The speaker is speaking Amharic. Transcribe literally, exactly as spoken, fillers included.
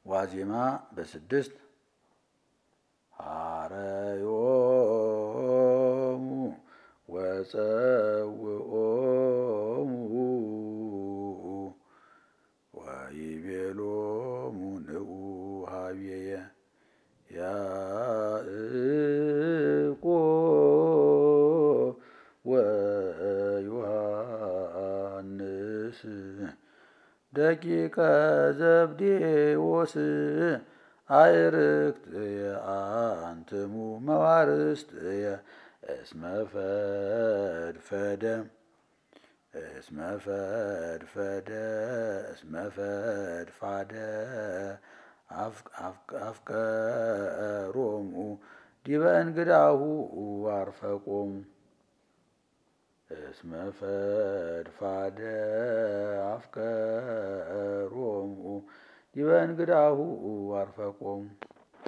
ዋዜማ በስድስት ሀረዮሙ ወፀውኦሙ ወይቤሎሙ ንዑ ሀቤየ ያዕቆብ ወዮሐንስ ደቂቀ ዘብዴዎስ አዕርክትየ አንትሙ መዋርስትየ እስመ ፈድፈደ እስመ ፈድፈደ እስመ ፈድፋደ አፍቀሮሙ ዲበ እንግዳሁ አርፈቆሙ እስመ ፈድፋደ አፍቀሮሙ ዲበ እንግዳሁ አርፈቆሙ